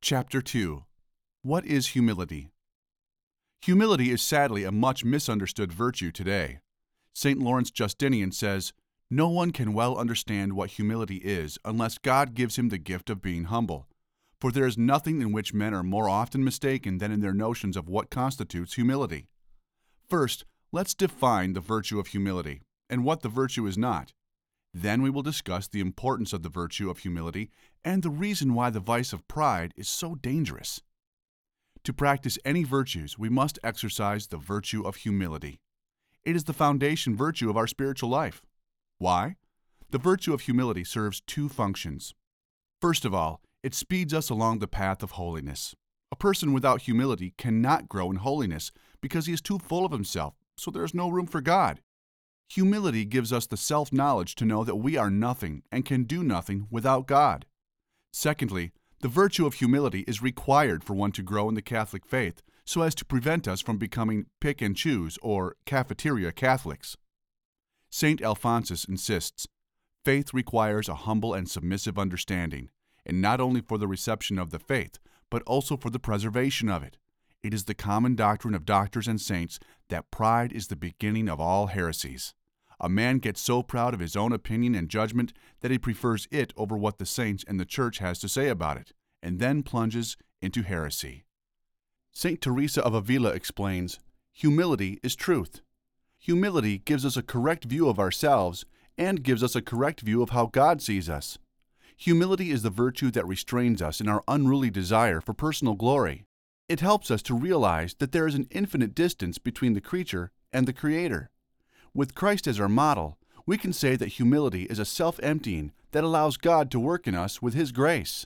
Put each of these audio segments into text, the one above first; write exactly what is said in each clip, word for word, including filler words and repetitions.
Chapter two. What is humility? Humility is sadly a much misunderstood virtue today. Saint Lawrence Justinian says, "No one can well understand what humility is unless God gives him the gift of being humble. For there is nothing in which men are more often mistaken than in their notions of what constitutes humility." First, let's define the virtue of humility and what the virtue is not. Then we will discuss the importance of the virtue of humility and the reason why the vice of pride is so dangerous. To practice any virtues, we must exercise the virtue of humility. It is the foundation virtue of our spiritual life. Why? The virtue of humility serves two functions. First of all, it speeds us along the path of holiness. A person without humility cannot grow in holiness because he is too full of himself, so there is no room for God. Humility gives us the self-knowledge to know that we are nothing and can do nothing without God. Secondly, the virtue of humility is required for one to grow in the Catholic faith so as to prevent us from becoming pick and choose or cafeteria Catholics. Saint Alphonsus insists, "Faith requires a humble and submissive understanding, and not only for the reception of the faith, but also for the preservation of it. It is the common doctrine of doctors and saints that pride is the beginning of all heresies. A man gets so proud of his own opinion and judgment that he prefers it over what the saints and the church has to say about it, and then plunges into heresy." Saint Teresa of Avila explains, "Humility is truth. Humility gives us a correct view of ourselves and gives us a correct view of how God sees us. Humility is the virtue that restrains us in our unruly desire for personal glory. It helps us to realize that there is an infinite distance between the creature and the Creator. With Christ as our model, we can say that humility is a self-emptying that allows God to work in us with His grace."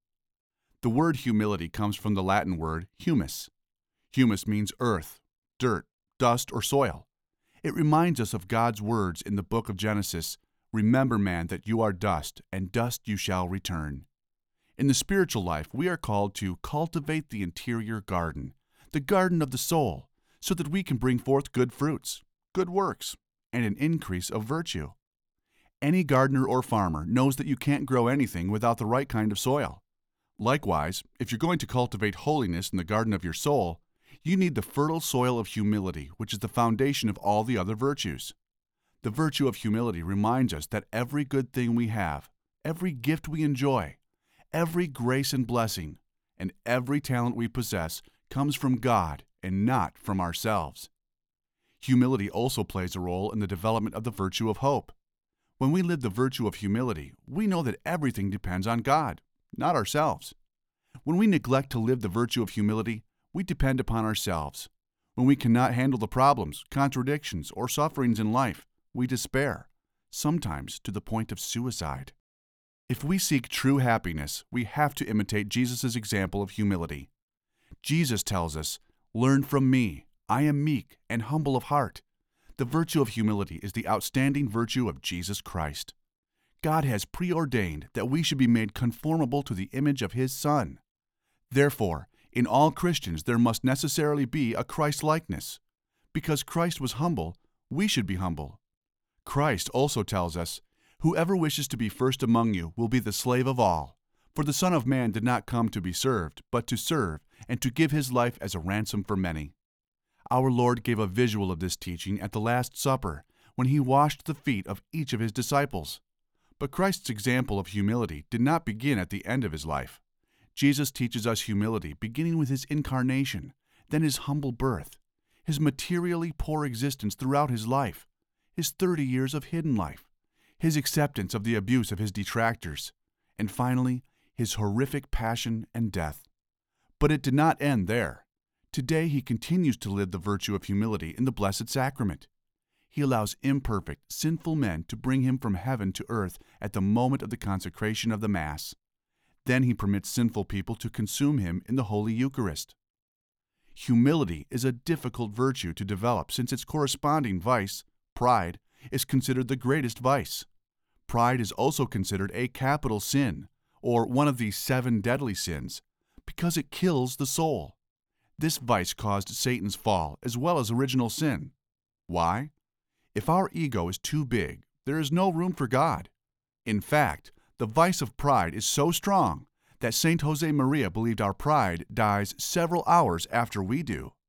The word humility comes from the Latin word humus. Humus means earth, dirt, dust, or soil. It reminds us of God's words in the book of Genesis, "Remember, man, that you are dust, and dust you shall return." In the spiritual life, we are called to cultivate the interior garden, the garden of the soul, so that we can bring forth good fruits, good works, and an increase of virtue. Any gardener or farmer knows that you can't grow anything without the right kind of soil. Likewise, if you're going to cultivate holiness in the garden of your soul, you need the fertile soil of humility, which is the foundation of all the other virtues. The virtue of humility reminds us that every good thing we have, every gift we enjoy, every grace and blessing, and every talent we possess comes from God and not from ourselves. Humility also plays a role in the development of the virtue of hope. When we live the virtue of humility, we know that everything depends on God, not ourselves. When we neglect to live the virtue of humility, we depend upon ourselves. When we cannot handle the problems, contradictions, or sufferings in life, we despair, sometimes to the point of suicide. If we seek true happiness, we have to imitate Jesus' example of humility. Jesus tells us, "Learn from me. I am meek and humble of heart." The virtue of humility is the outstanding virtue of Jesus Christ. God has preordained that we should be made conformable to the image of His Son. Therefore, in all Christians there must necessarily be a Christ-likeness. Because Christ was humble, we should be humble. Christ also tells us, "Whoever wishes to be first among you will be the slave of all. For the Son of Man did not come to be served, but to serve, and to give His life as a ransom for many." Our Lord gave a visual of this teaching at the Last Supper, when He washed the feet of each of His disciples. But Christ's example of humility did not begin at the end of His life. Jesus teaches us humility beginning with His incarnation, then His humble birth, His materially poor existence throughout His life, His thirty years of hidden life, His acceptance of the abuse of His detractors, and finally, His horrific passion and death. But it did not end there. Today He continues to live the virtue of humility in the Blessed Sacrament. He allows imperfect, sinful men to bring Him from heaven to earth at the moment of the consecration of the Mass. Then He permits sinful people to consume Him in the Holy Eucharist. Humility is a difficult virtue to develop since its corresponding vice, pride, is considered the greatest vice. Pride is also considered a capital sin, or one of the seven deadly sins, because it kills the soul. This vice caused Satan's fall as well as original sin. Why? If our ego is too big, there is no room for God. In fact, the vice of pride is so strong that Saint Jose Maria believed our pride dies several hours after we do.